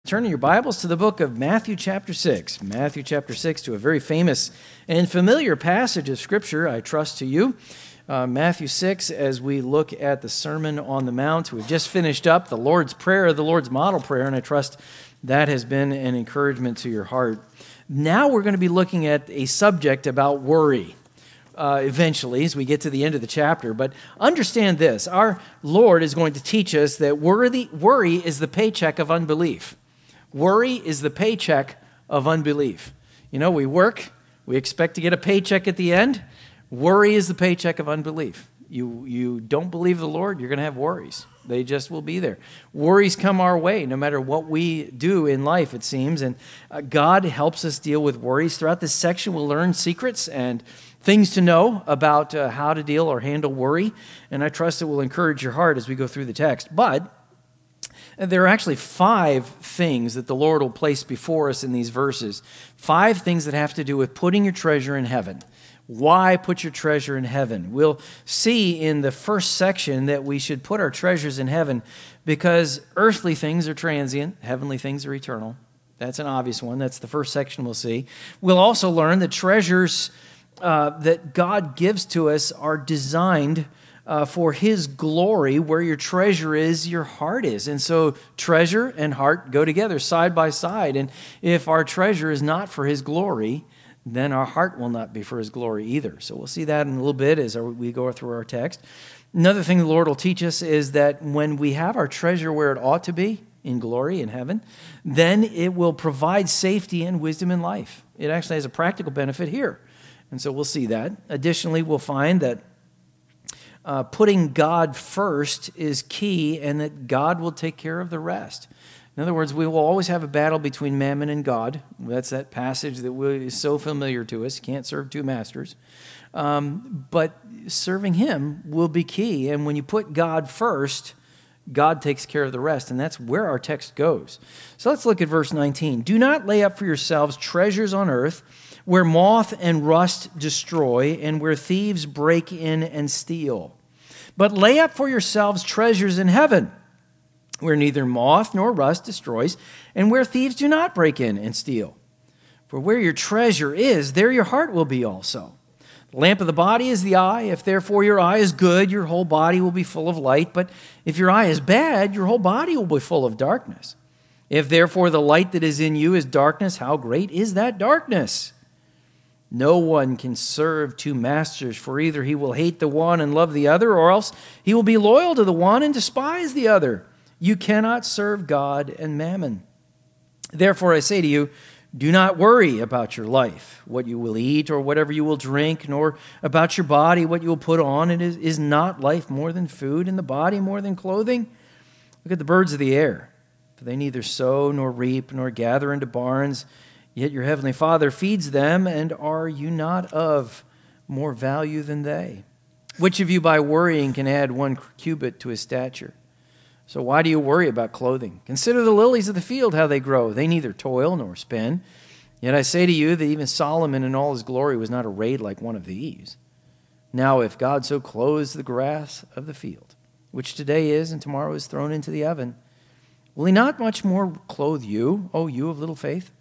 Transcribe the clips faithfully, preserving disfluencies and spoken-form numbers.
turn your Bibles to the book of Matthew chapter six. Matthew chapter six, to a very famous and familiar passage of Scripture, I trust to you. Uh, Matthew six, as we look at the Sermon on the Mount. We've just finished up the Lord's Prayer, the Lord's model prayer, and I trust that has been an encouragement to your heart. Now we're going to be looking at a subject about worry. Uh, eventually, as we get to the end of the chapter. But understand this, our Lord is going to teach us that worthy, worry is the paycheck of unbelief. Worry is the paycheck of unbelief. You know, we work, we expect to get a paycheck at the end. Worry is the paycheck of unbelief. You, you don't believe the Lord, you're going to have worries. They just will be there. Worries come our way no matter what we do in life, it seems. And uh, God helps us deal with worries. Throughout this section, we'll learn secrets and things to know about uh, how to deal or handle worry, and I trust it will encourage your heart as we go through the text. But there are actually five things that the Lord will place before us in these verses. Five things that have to do with putting your treasure in heaven. Why put your treasure in heaven? We'll see in the first section that we should put our treasures in heaven because earthly things are transient, heavenly things are eternal. That's an obvious one. That's the first section we'll see. We'll also learn that treasures Uh, that God gives to us are designed uh, for His glory. Where your treasure is, your heart is. And so treasure and heart go together side by side. And if our treasure is not for His glory, then our heart will not be for His glory either. So we'll see that in a little bit as we go through our text. Another thing the Lord will teach us is that when we have our treasure where it ought to be, in glory, in heaven, then it will provide safety and wisdom in life. It actually has a practical benefit here. And so we'll see that. Additionally, we'll find that uh, putting God first is key and that God will take care of the rest. In other words, we will always have a battle between mammon and God. That's that passage that is so familiar to us. Can't serve two masters. Um, but serving Him will be key. And when you put God first, God takes care of the rest. And that's where our text goes. So let's look at verse nineteen. Do not lay up for yourselves treasures on earth, where moth and rust destroy, and where thieves break in and steal. But lay up for yourselves treasures in heaven, where neither moth nor rust destroys, and where thieves do not break in and steal. For where your treasure is, there your heart will be also. The lamp of the body is the eye. If therefore your eye is good, your whole body will be full of light. But if your eye is bad, your whole body will be full of darkness. If therefore the light that is in you is darkness, how great is that darkness? No one can serve two masters, for either he will hate the one and love the other, or else he will be loyal to the one and despise the other. You cannot serve God and mammon. Therefore I say to you, do not worry about your life, what you will eat or whatever you will drink, nor about your body, what you will put on. It is, is not life more than food, and the body more than clothing? Look at the birds of the air, for they neither sow nor reap nor gather into barns, yet your heavenly Father feeds them, and are you not of more value than they? Which of you by worrying can add one cubit to his stature? So why do you worry about clothing? Consider the lilies of the field, how they grow. They neither toil nor spin. Yet I say to you that even Solomon in all his glory was not arrayed like one of these. Now if God so clothes the grass of the field, which today is and tomorrow is thrown into the oven, will He not much more clothe you, O you of little faith?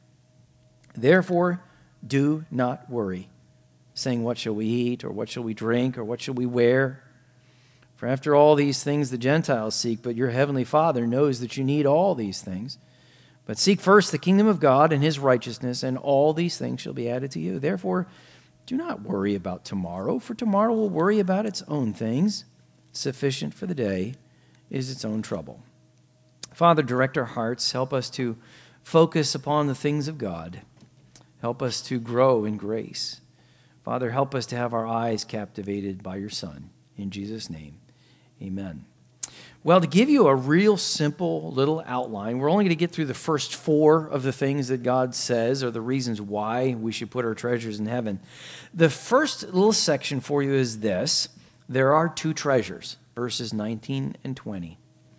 Therefore, do not worry, saying, what shall we eat, or what shall we drink, or what shall we wear? For after all these things the Gentiles seek, but your heavenly Father knows that you need all these things. But seek first the kingdom of God and His righteousness, and all these things shall be added to you. Therefore, do not worry about tomorrow, for tomorrow will worry about its own things. Sufficient for the day is its own trouble. Father, direct our hearts. Help us to focus upon the things of God. Help us to grow in grace. Father, help us to have our eyes captivated by your Son. In Jesus' name, amen. Well, to give you a real simple little outline, we're only going to get through the first four of the things that God says or the reasons why we should put our treasures in heaven. The first little section for you is this. There are two treasures, verses nineteen and twenty.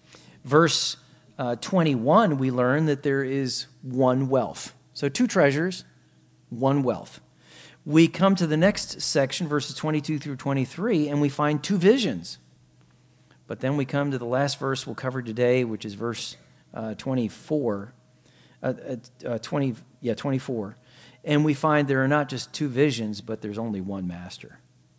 Verse uh, twenty-one, we learn that there is one wealth. So two treasures, one wealth. We come to the next section, verses twenty-two through twenty-three, and we find two visions. But then we come to the last verse we'll cover today, which is verse uh, twenty-four. uh, uh, twenty, yeah, twenty-four. And we find there are not just two visions, but there's only one master.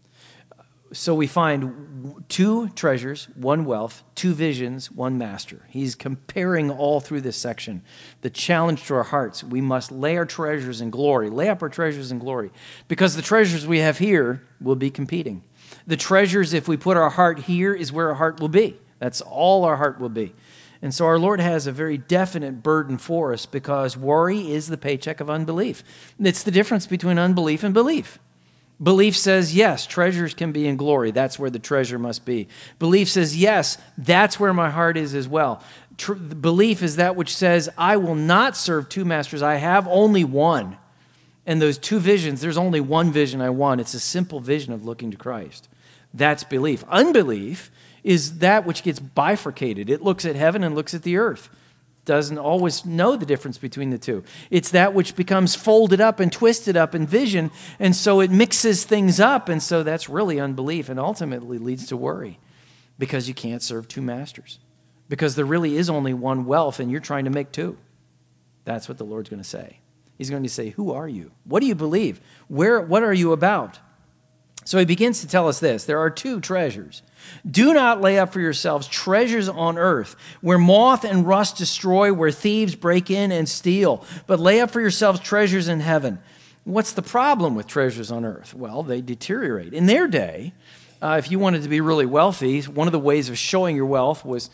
So we find two treasures, one wealth, two visions, one master. He's comparing all through this section. The challenge to our hearts, we must lay our treasures in glory, lay up our treasures in glory, because the treasures we have here will be competing. The treasures, if we put our heart here, is where our heart will be. That's all our heart will be. And so our Lord has a very definite burden for us, because worry is the paycheck of unbelief. It's the difference between unbelief and belief. Belief says, yes, treasures can be in glory. That's where the treasure must be. Belief says, yes, that's where my heart is as well. Tr- belief is that which says, I will not serve two masters. I have only one. And those two visions, there's only one vision I want. It's a simple vision of looking to Christ. That's belief. Unbelief is that which gets bifurcated. It looks at heaven and looks at the earth. Doesn't always know the difference between the two. It's that which becomes folded up and twisted up in vision, and so it mixes things up, and so that's really unbelief, and ultimately leads to worry, because you can't serve two masters, because there really is only one wealth, and you're trying to make two. That's what the Lord's going to say. He's going to say, who are you? What do you believe? Where? What are you about? So he begins to tell us this. There are two treasures. Do not lay up for yourselves treasures on earth, where moth and rust destroy, where thieves break in and steal, but lay up for yourselves treasures in heaven. What's the problem with treasures on earth? Well, they deteriorate. In their day, uh, if you wanted to be really wealthy, one of the ways of showing your wealth was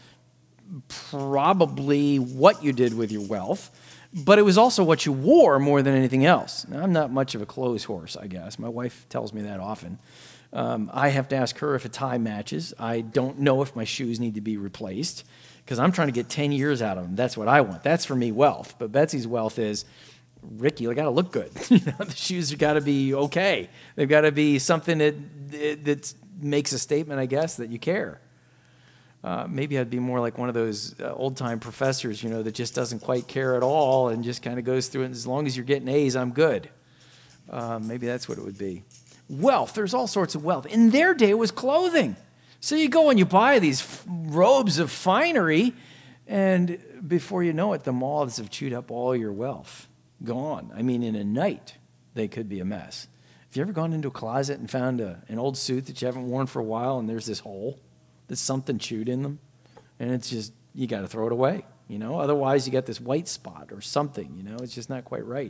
probably what you did with your wealth, but it was also what you wore more than anything else. Now, I'm not much of a clothes horse, I guess. My wife tells me that often. Um, I have to ask her if a tie matches. I don't know if my shoes need to be replaced, because I'm trying to get ten years out of them. That's what I want. That's for me wealth. But Betsy's wealth is, Rick, you got to look good. You know, the shoes have got to be okay. They've got to be something that that makes a statement, I guess, that you care. Uh, maybe I'd be more like one of those uh, old-time professors, you know, that just doesn't quite care at all and just kind of goes through it. As long as you're getting A's, I'm good. Uh, maybe that's what it would be. Wealth, there's all sorts of wealth. In their day, it was clothing. So you go and you buy these f- robes of finery, and before you know it, the moths have chewed up all your wealth. Gone. I mean, in a night, they could be a mess. Have you ever gone into a closet and found a, an old suit that you haven't worn for a while, and there's this hole? There's something chewed in them, and it's just, you got to throw it away, you know? Otherwise, you got this white spot or something, you know? It's just not quite right.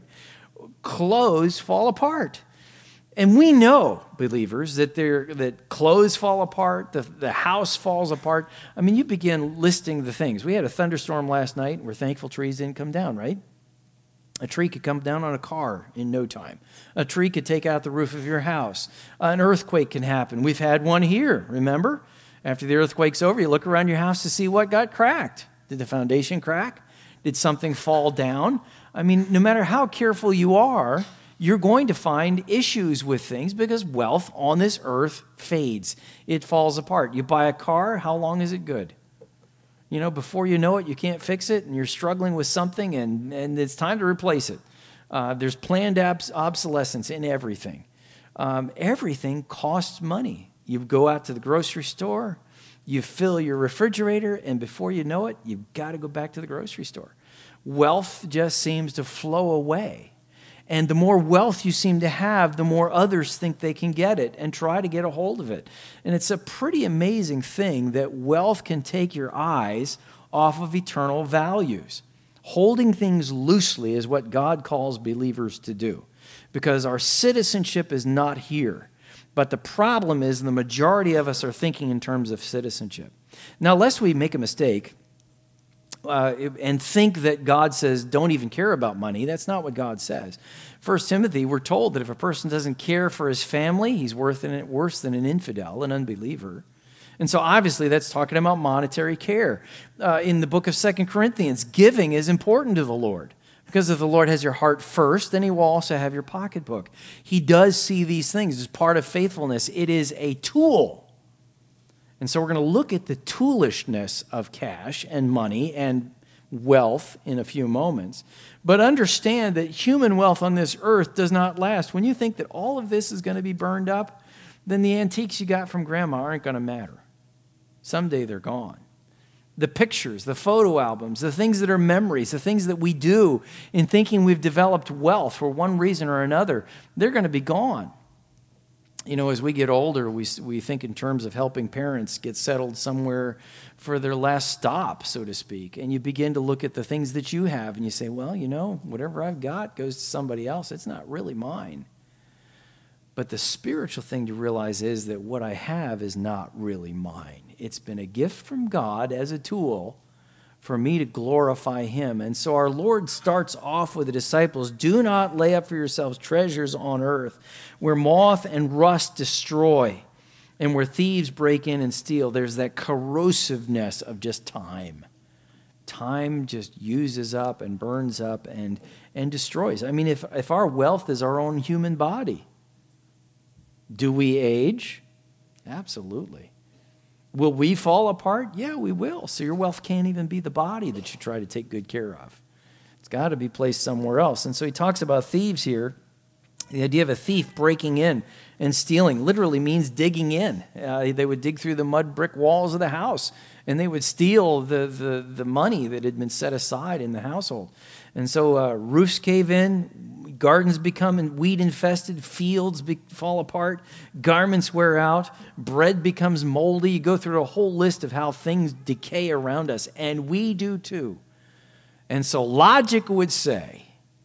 Clothes fall apart. And we know, believers, that they're, that clothes fall apart, the, the house falls apart. I mean, you begin listing the things. We had a thunderstorm last night. We're thankful trees didn't come down, right? A tree could come down on a car in no time. A tree could take out the roof of your house. An earthquake can happen. We've had one here, remember? After the earthquake's over, you look around your house to see what got cracked. Did the foundation crack? Did something fall down? I mean, no matter how careful you are, you're going to find issues with things, because wealth on this earth fades. It falls apart. You buy a car, how long is it good? You know, before you know it, you can't fix it, and you're struggling with something, and, and it's time to replace it. Uh, there's planned obs- obsolescence in everything. Um, everything costs money. You go out to the grocery store, you fill your refrigerator, and before you know it, you've got to go back to the grocery store. Wealth just seems to flow away. And the more wealth you seem to have, the more others think they can get it and try to get a hold of it. And it's a pretty amazing thing that wealth can take your eyes off of eternal values. Holding things loosely is what God calls believers to do, because our citizenship is not here. But the problem is the majority of us are thinking in terms of citizenship. Now, lest we make a mistake uh, and think that God says, don't even care about money, that's not what God says. First Timothy, we're told that if a person doesn't care for his family, he's worse than, worse than an infidel, an unbeliever. And so obviously that's talking about monetary care. Uh, in the book of Second Corinthians, giving is important to the Lord. Because if the Lord has your heart first, then he will also have your pocketbook. He does see these things as part of faithfulness. It is a tool. And so we're going to look at the toolishness of cash and money and wealth in a few moments. But understand that human wealth on this earth does not last. When you think that all of this is going to be burned up, then the antiques you got from grandma aren't going to matter. Someday they're gone. The pictures, the photo albums, the things that are memories, the things that we do in thinking we've developed wealth for one reason or another, they're going to be gone. You know, as we get older, we we think in terms of helping parents get settled somewhere for their last stop, so to speak. And you begin to look at the things that you have and you say, well, you know, whatever I've got goes to somebody else. It's not really mine. But the spiritual thing to realize is that what I have is not really mine. It's been a gift from God as a tool for me to glorify Him. And so our Lord starts off with the disciples, do not lay up for yourselves treasures on earth where moth and rust destroy and where thieves break in and steal. There's that corrosiveness of just time. Time just uses up and burns up and, and destroys. I mean, if, if our wealth is our own human body, do we age? Absolutely. Will we fall apart? Yeah, we will. So your wealth can't even be the body that you try to take good care of. It's got to be placed somewhere else. And so he talks about thieves here. The idea of a thief breaking in and stealing literally means digging in. Uh, they would dig through the mud brick walls of the house, and they would steal the, the, the money that had been set aside in the household. And so uh, roofs cave in, gardens become weed infested, fields be, fall apart, garments wear out, bread becomes moldy. You go through a whole list of how things decay around us, and we do too. And so logic would say,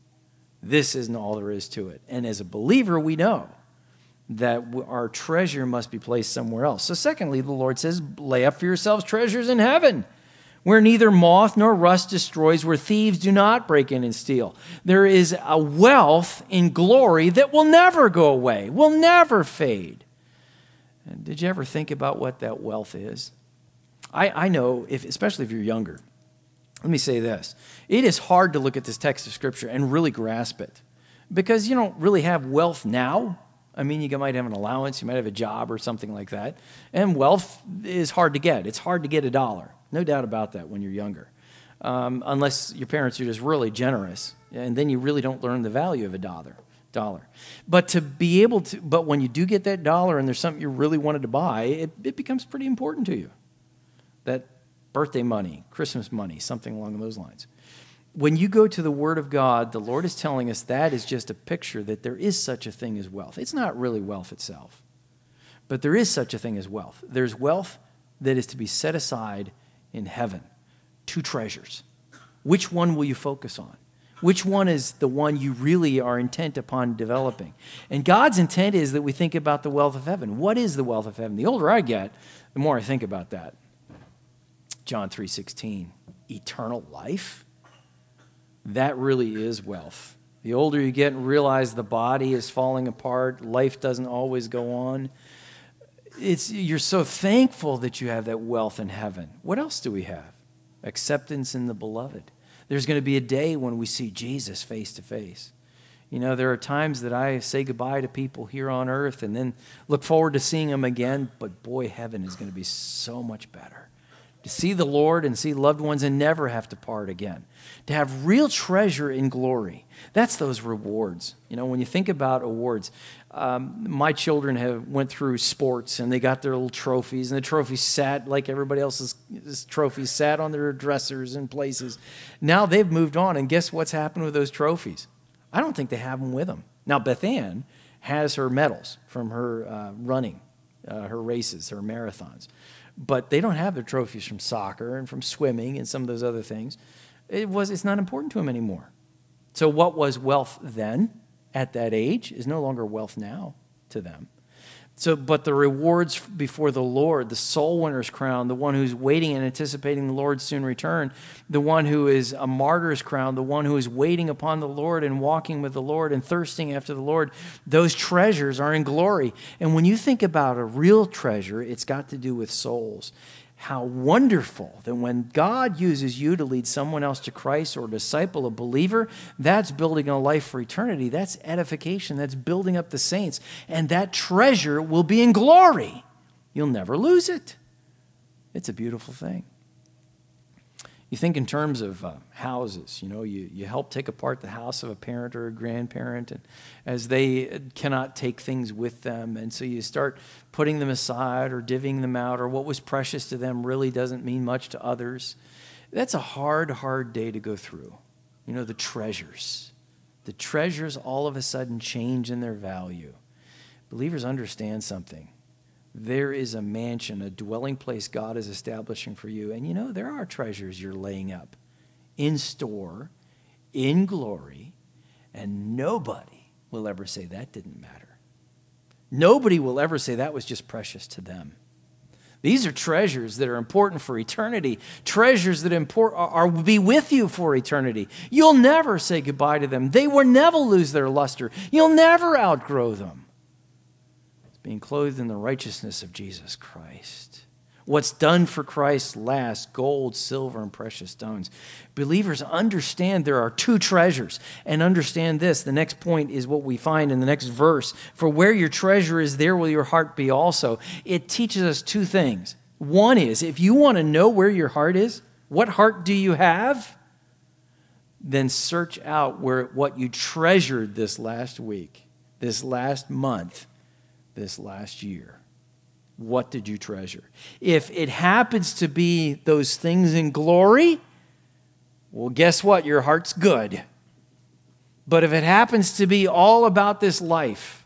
this isn't all there is to it. And as a believer, we know that our treasure must be placed somewhere else. So secondly, the Lord says, lay up for yourselves treasures in heaven, where neither moth nor rust destroys, where thieves do not break in and steal. There is a wealth in glory that will never go away, will never fade. And did you ever think about what that wealth is? I, I know, if, especially if you're younger, let me say this. It is hard to look at this text of Scripture and really grasp it because you don't really have wealth now. I mean, you might have an allowance, you might have a job or something like that. And wealth is hard to get. It's hard to get a dollar. No doubt about that when you're younger. Um, unless your parents are just really generous. And then you really don't learn the value of a dollar. dollar. But to be able to, but when you do get that dollar and there's something you really wanted to buy, it, it becomes pretty important to you. That birthday money, Christmas money, something along those lines. When you go to the Word of God, the Lord is telling us that is just a picture that there is such a thing as wealth. It's not really wealth itself, but there is such a thing as wealth. There's wealth that is to be set aside in heaven. Two treasures. Which one will you focus on? Which one is the one you really are intent upon developing? And God's intent is that we think about the wealth of heaven. What is the wealth of heaven? The older I get, the more I think about that. John three sixteen, eternal life. That really is wealth. The older you get and realize the body is falling apart, life doesn't always go on. It's, you're so thankful that you have that wealth in heaven. What else do we have? Acceptance in the beloved. There's going to be a day when we see Jesus face to face. You know, there are times that I say goodbye to people here on earth and then look forward to seeing them again, but boy, heaven is going to be so much better. To see the Lord and see loved ones and never have to part again. To have real treasure in glory. That's those rewards. You know, when you think about awards, um, my children have went through sports and they got their little trophies, and the trophies sat like everybody else's trophies sat on their dressers and places. Now they've moved on, and guess what's happened with those trophies? I don't think they have them with them. Now Beth Ann has her medals from her uh, running, uh, her races, her marathons. But they don't have their trophies from soccer and from swimming and some of those other things. It was, it's not important to them anymore. So what was wealth then at that age is no longer wealth now to them. So, but the rewards before the Lord, the soul winner's crown, the one who's waiting and anticipating the Lord's soon return, the one who is a martyr's crown, the one who is waiting upon the Lord and walking with the Lord and thirsting after the Lord, those treasures are in glory. And when you think about a real treasure, it's got to do with souls. How wonderful that when God uses you to lead someone else to Christ or disciple a believer, that's building a life for eternity. That's edification. That's building up the saints. And that treasure will be in glory. You'll never lose it. It's a beautiful thing. You think in terms of uh, houses. You know, you, you help take apart the house of a parent or a grandparent, and as they cannot take things with them, and so you start putting them aside or divvying them out, or what was precious to them really doesn't mean much to others. That's a hard, hard day to go through. You know, the treasures. The treasures all of a sudden change in their value. Believers understand something. There is a mansion, a dwelling place God is establishing for you. And you know, there are treasures you're laying up in store, in glory, and nobody will ever say that didn't matter. Nobody will ever say that was just precious to them. These are treasures that are important for eternity, treasures that import, are, are be with you for eternity. You'll never say goodbye to them. They will never lose their luster. You'll never outgrow them. Being clothed in the righteousness of Jesus Christ. What's done for Christ lasts: gold, silver, and precious stones. Believers understand there are two treasures. And understand this, the next point is what we find in the next verse. For where your treasure is, there will your heart be also. It teaches us two things. One is, if you want to know where your heart is, what heart do you have? Then search out where what you treasured this last week, this last month, this last year. What did you treasure? If it happens to be those things in glory, well, guess what? Your heart's good. But if it happens to be all about this life,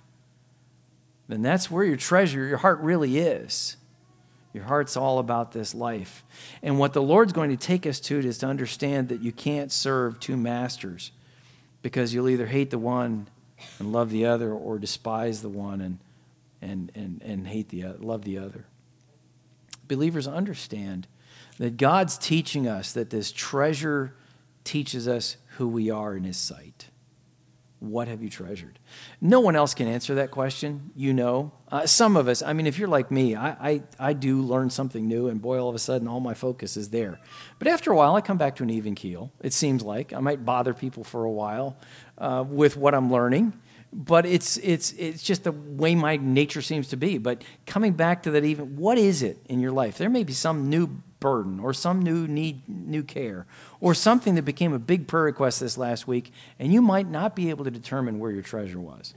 then that's where your treasure, your heart really is. Your heart's all about this life. And what the Lord's going to take us to is to understand that you can't serve two masters, because you'll either hate the one and love the other, or despise the one and and and and hate the other, love the other. Believers, understand that God's teaching us that this treasure teaches us who we are in His sight. What have you treasured? No one else can answer that question. You know. Uh, some of us, I mean, if you're like me, I, I, I do learn something new, and boy, all of a sudden, all my focus is there. But after a while, I come back to an even keel, it seems like. I might bother people for a while uh, with what I'm learning, but it's it's it's just the way my nature seems to be. But coming back to that even, what is it in your life? There may be some new burden or some new need, new care, or something that became a big prayer request this last week, and you might not be able to determine where your treasure was.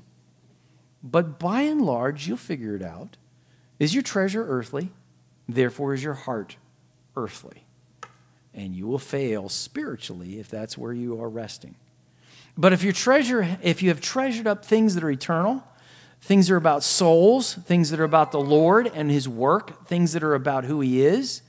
But by and large, you'll figure it out. Is your treasure earthly? Therefore is your heart earthly. And you will fail spiritually if that's where you are resting. But if your treasure, if you have treasured up things that are eternal, things that are about souls, things that are about the Lord and His work, things that are about who He is,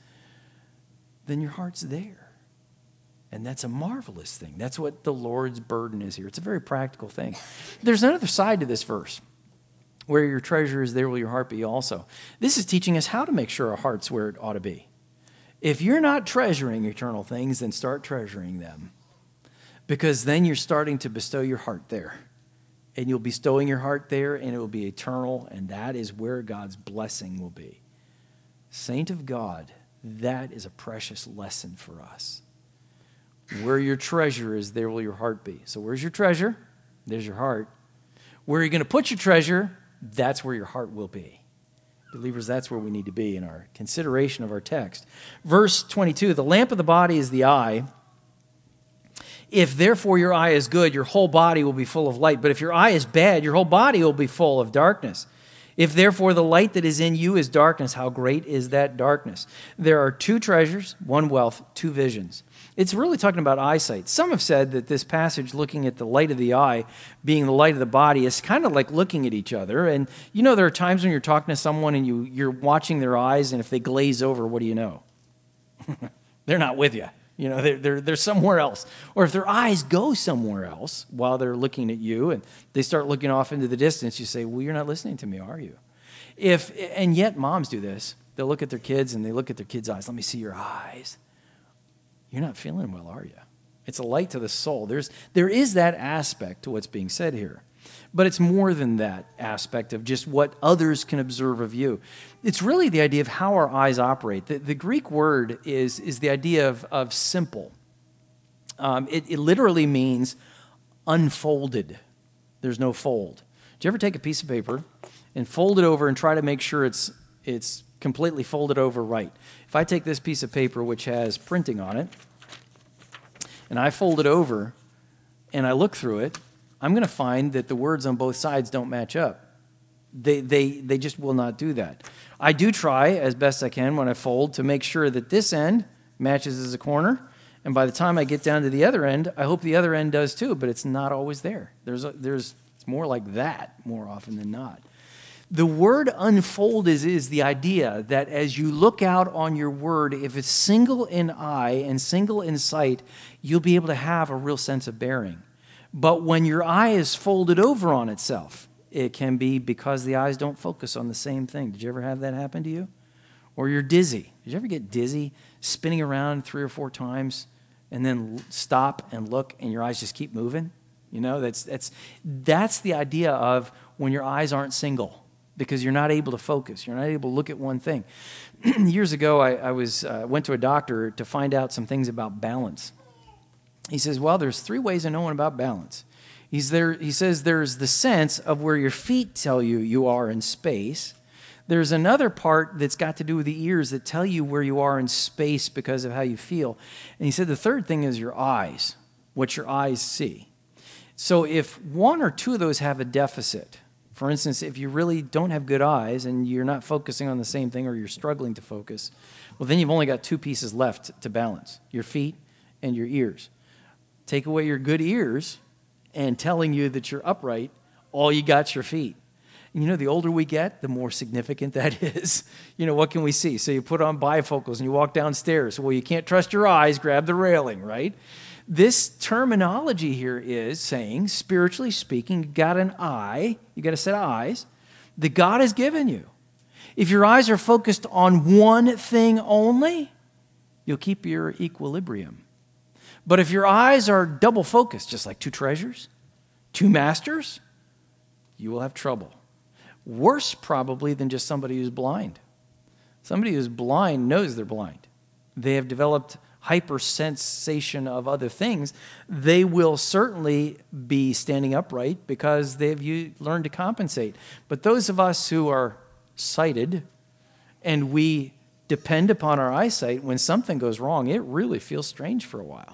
then your heart's there. And that's a marvelous thing. That's what the Lord's burden is here. It's a very practical thing. There's another side to this verse. Where your treasure is, there will your heart be also. This is teaching us how to make sure our heart's where it ought to be. If you're not treasuring eternal things, then start treasuring them. Because then you're starting to bestow your heart there. And you'll be bestowing your heart there, and it will be eternal, and that is where God's blessing will be. Saint of God, that is a precious lesson for us. Where your treasure is, there will your heart be. So where's your treasure? There's your heart. Where are you going to put your treasure? That's where your heart will be. Believers, that's where we need to be in our consideration of our text. Verse twenty-two, the lamp of the body is the eye. If therefore your eye is good, your whole body will be full of light. But if your eye is bad, your whole body will be full of darkness. If therefore the light that is in you is darkness, how great is that darkness? There are two treasures, one wealth, two visions. It's really talking about eyesight. Some have said that this passage, looking at the light of the eye being the light of the body, is kind of like looking at each other. And you know, there are times when you're talking to someone and you, you're watching their eyes, and if they glaze over, what do you know? They're not with you. You know, they're, they're, they're somewhere else. Or if their eyes go somewhere else while they're looking at you and they start looking off into the distance, you say, well, you're not listening to me, are you? If And yet moms do this. They'll look at their kids and they look at their kids' eyes. Let me see your eyes. You're not feeling well, are you? It's a light to the soul. There's, there is that aspect to what's being said here. But it's more than that aspect of just what others can observe of you. It's really the idea of how our eyes operate. The, the Greek word is, is the idea of, of simple. Um, it, it literally means unfolded. There's no fold. Do you ever take a piece of paper and fold it over and try to make sure it's, it's completely folded over right? If I take this piece of paper, which has printing on it, and I fold it over and I look through it, I'm going to find that the words on both sides don't match up. They, they, they just will not do that. I do try as best I can when I fold to make sure that this end matches as a corner, and by the time I get down to the other end, I hope the other end does too, but it's not always there. There's, a, there's it's more like that more often than not. The word unfold is, is the idea that as you look out on your word, if it's single in eye and single in sight, you'll be able to have a real sense of bearing. But when your eye is folded over on itself, it can be because the eyes don't focus on the same thing. Did you ever have that happen to you? Or you're dizzy. Did you ever get dizzy, spinning around three or four times, and then stop and look, and your eyes just keep moving? You know, that's that's that's the idea of when your eyes aren't single, because you're not able to focus. You're not able to look at one thing. Years ago, I, I was uh, went to a doctor to find out some things about balance. He says, well, there's three ways of knowing about balance. He's there. He says there's the sense of where your feet tell you you are in space. There's another part that's got to do with the ears that tell you where you are in space because of how you feel. And he said the third thing is your eyes, what your eyes see. So if one or two of those have a deficit, for instance, if you really don't have good eyes and you're not focusing on the same thing or you're struggling to focus, well, then you've only got two pieces left to balance, your feet and your ears. Take away your good ears and telling you that you're upright, all you got's your feet. And you know, the older we get, the more significant that is. You know, what can we see? So you put on bifocals and you walk downstairs. Well, you can't trust your eyes, grab the railing, right? This terminology here is saying, spiritually speaking, you got an eye, you got a set of eyes that God has given you. If your eyes are focused on one thing only, you'll keep your equilibrium. But if your eyes are double focused, just like two treasures, two masters, you will have trouble. Worse probably than just somebody who's blind. Somebody who's blind knows they're blind. They have developed hypersensation of other things. They will certainly be standing upright because they've learned to compensate. But those of us who are sighted and we depend upon our eyesight, when something goes wrong, it really feels strange for a while.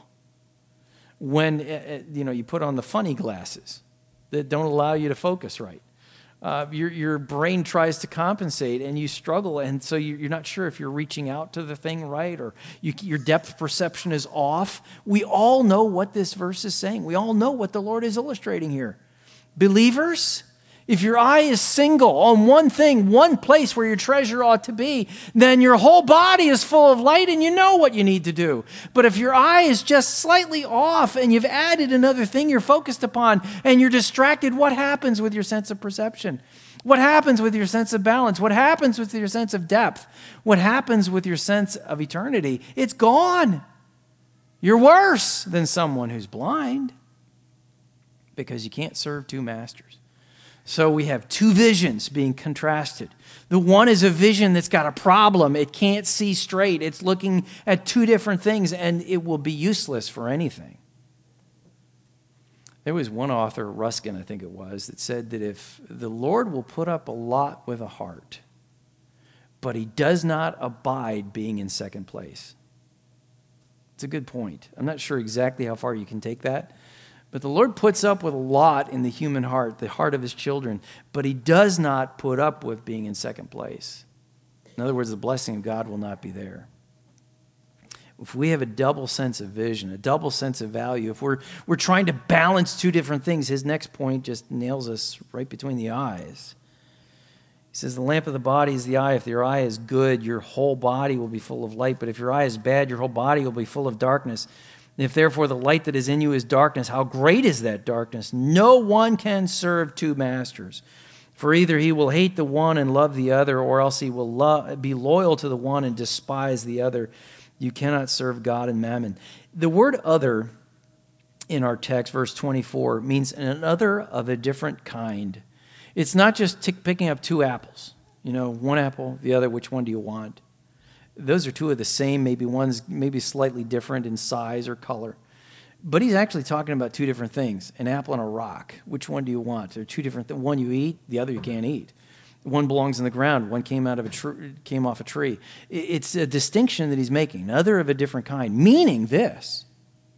When uh, you know you put on the funny glasses that don't allow you to focus right. Uh, your, your brain tries to compensate and you struggle, and so you're not sure if you're reaching out to the thing right, or you, your depth perception is off. We all know what this verse is saying. We all know what the Lord is illustrating here. Believers, if your eye is single on one thing, one place where your treasure ought to be, then your whole body is full of light and you know what you need to do. But if your eye is just slightly off and you've added another thing you're focused upon and you're distracted, what happens with your sense of perception? What happens with your sense of balance? What happens with your sense of depth? What happens with your sense of eternity? It's gone. You're worse than someone who's blind because you can't serve two masters. So we have two visions being contrasted. The one is a vision that's got a problem. It can't see straight. It's looking at two different things, and it will be useless for anything. There was one author, Ruskin, I think it was, that said that if the Lord will put up a lot with a heart, but he does not abide being in second place. It's a good point. I'm not sure exactly how far you can take that. But the Lord puts up with a lot in the human heart, the heart of his children, but he does not put up with being in second place. In other words, the blessing of God will not be there. If we have a double sense of vision, a double sense of value, if we're, we're trying to balance two different things, his next point just nails us right between the eyes. He says, the lamp of the body is the eye. If your eye is good, your whole body will be full of light. But if your eye is bad, your whole body will be full of darkness. If therefore the light that is in you is darkness, how great is that darkness? No one can serve two masters. For either he will hate the one and love the other, or else he will lo- be loyal to the one and despise the other. You cannot serve God and mammon. The word other in our text, verse twenty-four, means an other of a different kind. It's not just t- picking up two apples. You know, one apple, the other, which one do you want? Those are two of the same, maybe one's maybe slightly different in size or color. But he's actually talking about two different things, an apple and a rock. Which one do you want? They're two different things. One you eat, the other you can't eat. One belongs in the ground, one came out of a tr- came off a tree. It's a distinction that he's making, another of a different kind, meaning this,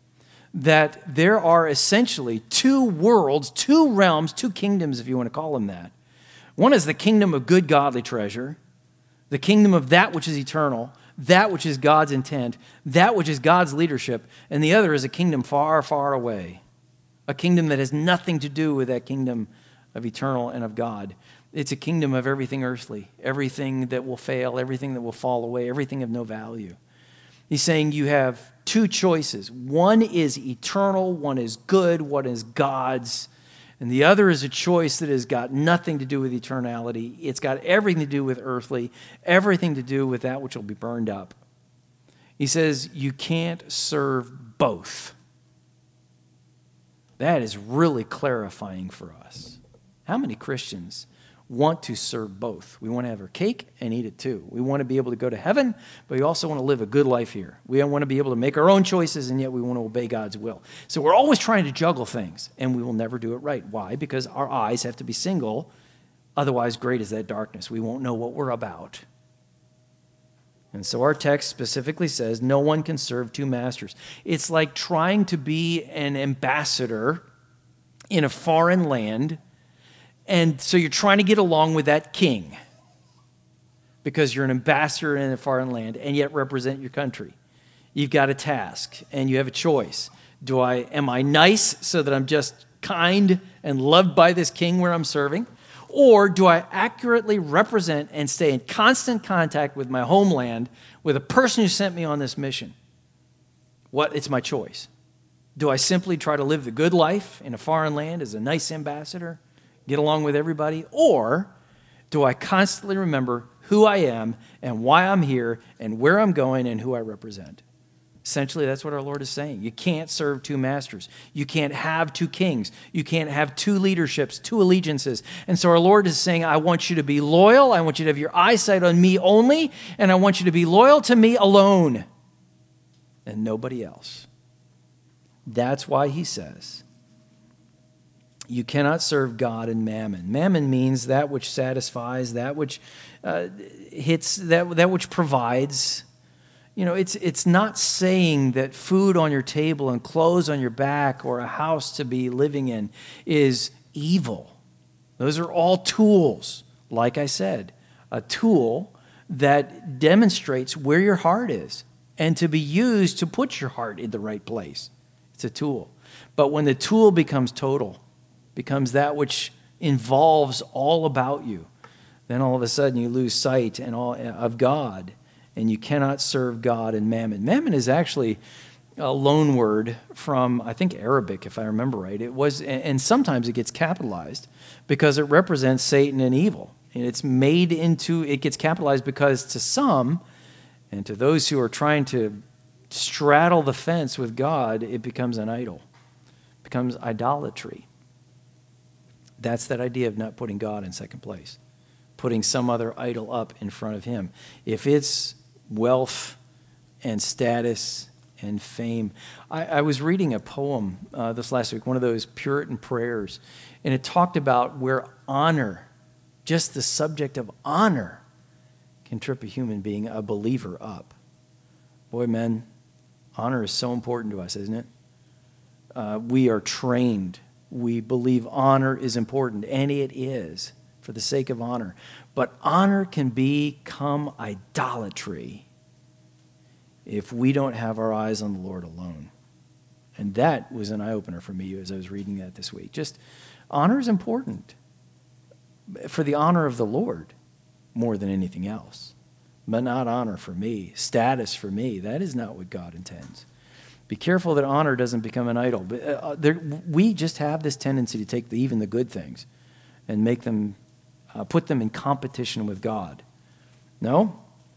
that there are essentially two worlds, two realms, two kingdoms, if you want to call them that. One is the kingdom of good, godly treasure, the kingdom of that which is eternal, that which is God's intent, that which is God's leadership, and the other is a kingdom far, far away, a kingdom that has nothing to do with that kingdom of eternal and of God. It's a kingdom of everything earthly, everything that will fail, everything that will fall away, everything of no value. He's saying you have two choices. One is eternal, one is good, one is God's, and the other is a choice that has got nothing to do with eternality. It's got everything to do with earthly, everything to do with that which will be burned up. He says you can't serve both. That is really clarifying for us. How many Christians want to serve both? We want to have our cake and eat it too. We want to be able to go to heaven, but we also want to live a good life here. We want to be able to make our own choices, and yet we want to obey God's will. So we're always trying to juggle things, and we will never do it right. Why? Because our eyes have to be single. Otherwise, great is that darkness. We won't know what we're about. And so our text specifically says no one can serve two masters. It's like trying to be an ambassador in a foreign land, and so you're trying to get along with that king because you're an ambassador in a foreign land and yet represent your country. You've got a task and you have a choice. Do I, am I nice so that I'm just kind and loved by this king where I'm serving? Or do I accurately represent and stay in constant contact with my homeland, with a person who sent me on this mission? What? It's my choice. Do I simply try to live the good life in a foreign land as a nice ambassador, get along with everybody? Or do I constantly remember who I am and why I'm here and where I'm going and who I represent? Essentially, that's what our Lord is saying. You can't serve two masters. You can't have two kings. You can't have two leaderships, two allegiances. And so our Lord is saying, I want you to be loyal. I want you to have your eyesight on me only. And I want you to be loyal to me alone and nobody else. That's why he says, you cannot serve God and mammon. Mammon means that which satisfies, that which uh, hits, that, that which provides. You know, it's it's not saying that food on your table and clothes on your back or a house to be living in is evil. Those are all tools, like I said, a tool that demonstrates where your heart is and to be used to put your heart in the right place. It's a tool. But when the tool becomes total, becomes that which involves all about you, then all of a sudden you lose sight and all of God. And you cannot serve God and mammon. Mammon is actually a loan word from, I think, Arabic, if I remember right. It was, and sometimes it gets capitalized because it represents Satan and evil. And it's made into, it gets capitalized because to some, and to those who are trying to straddle the fence with God, it becomes an idol. It becomes idolatry. That's that idea of not putting God in second place, putting some other idol up in front of him. If it's wealth and status and fame. I, I was reading a poem uh, this last week, one of those Puritan prayers, and it talked about where honor, just the subject of honor, can trip a human being, a believer, up. Boy, men, honor is so important to us, isn't it? Uh, we are trained. We believe honor is important, and it is, for the sake of honor. But honor can become idolatry if we don't have our eyes on the Lord alone. And that was an eye-opener for me as I was reading that this week. Just honor is important for the honor of the Lord more than anything else. But not honor for me, status for me. That is not what God intends. Be careful that honor doesn't become an idol. But uh, there, we just have this tendency to take the, even the good things and make them Uh, put them in competition with God. No.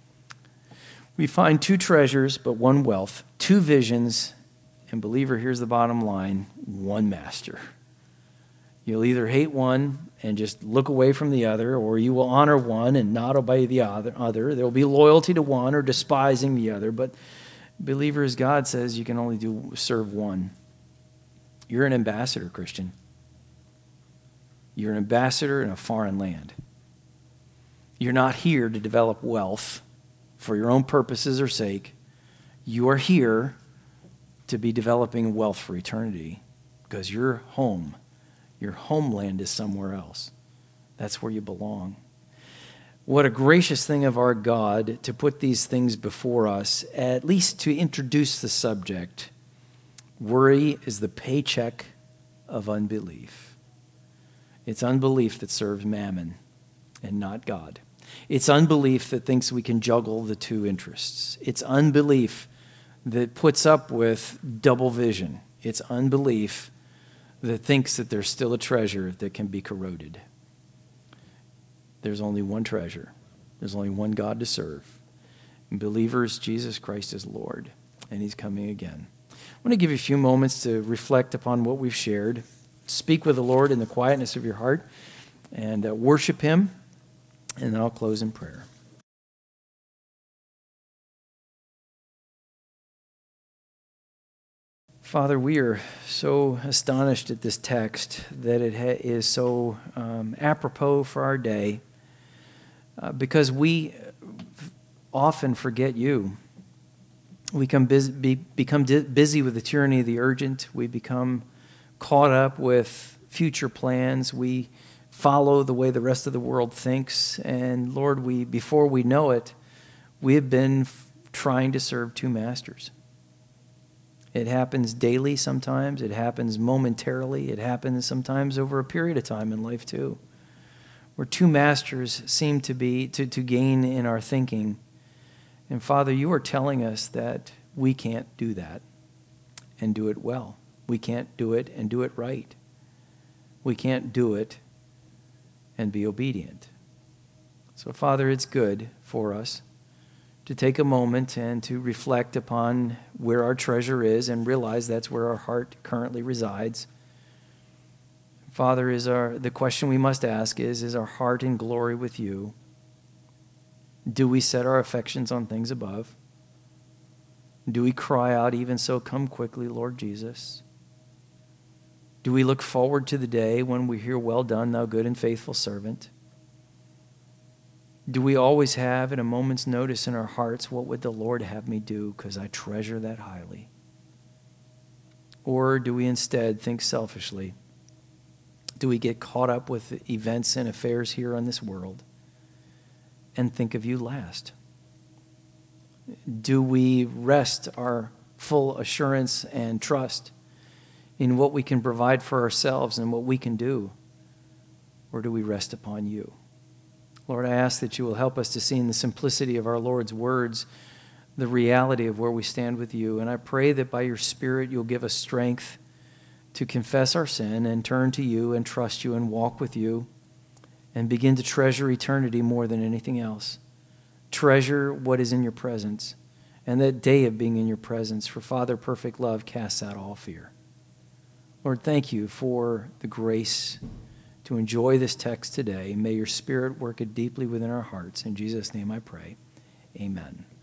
We find two treasures, but one wealth, two visions, and believer, here's the bottom line, one master. You'll either hate one and just look away from the other, or you will honor one and not obey the other. There will be loyalty to one or despising the other, but believers, God says you can only do serve one. You're an ambassador, Christian. You're an ambassador in a foreign land. You're not here to develop wealth for your own purposes or sake. You are here to be developing wealth for eternity, because your home, your homeland is somewhere else. That's where you belong. What a gracious thing of our God to put these things before us, at least to introduce the subject. Worry is the paycheck of unbelief. It's unbelief that serves mammon and not God. It's unbelief that thinks we can juggle the two interests. It's unbelief that puts up with double vision. It's unbelief that thinks that there's still a treasure that can be corroded. There's only one treasure. There's only one God to serve. And believers, Jesus Christ is Lord, and he's coming again. I want to give you a few moments to reflect upon what we've shared. Speak with the Lord in the quietness of your heart and uh, worship him, and then I'll close in prayer. Father, we are so astonished at this text that it ha- is so um, apropos for our day. Uh, because we often forget you. We become busy, be, become di- busy with the tyranny of the urgent. We become caught up with future plans. We follow the way the rest of the world thinks. And Lord, we before we know it, we have been f- trying to serve two masters. It happens daily sometimes. It happens momentarily. It happens sometimes over a period of time in life too, where two masters seem to be to, to gain in our thinking. And Father, you are telling us that we can't do that and do it well. We can't do it and do it right. We can't do it and be obedient. So Father, it's good for us to take a moment and to reflect upon where our treasure is and realize that's where our heart currently resides. Father, is our the question we must ask is, is our heart in glory with you? Do we set our affections on things above? Do we cry out, even so, come quickly, Lord Jesus? Do we look forward to the day when we hear, well done, thou good and faithful servant? Do we always have, at a moment's notice in our hearts, what would the Lord have me do, because I treasure that highly? Or do we instead think selfishly? Do we get caught up with events and affairs here on this world and think of you last? Do we rest our full assurance and trust in what we can provide for ourselves and what we can do? Or do we rest upon you? Lord, I ask that you will help us to see in the simplicity of our Lord's words the reality of where we stand with you. And I pray that by your Spirit you'll give us strength to confess our sin and turn to you and trust you and walk with you and begin to treasure eternity more than anything else. Treasure what is in your presence and that day of being in your presence. For Father, perfect love casts out all fear. Lord, thank you for the grace to enjoy this text today. May your Spirit work it deeply within our hearts. In Jesus' name I pray. Amen.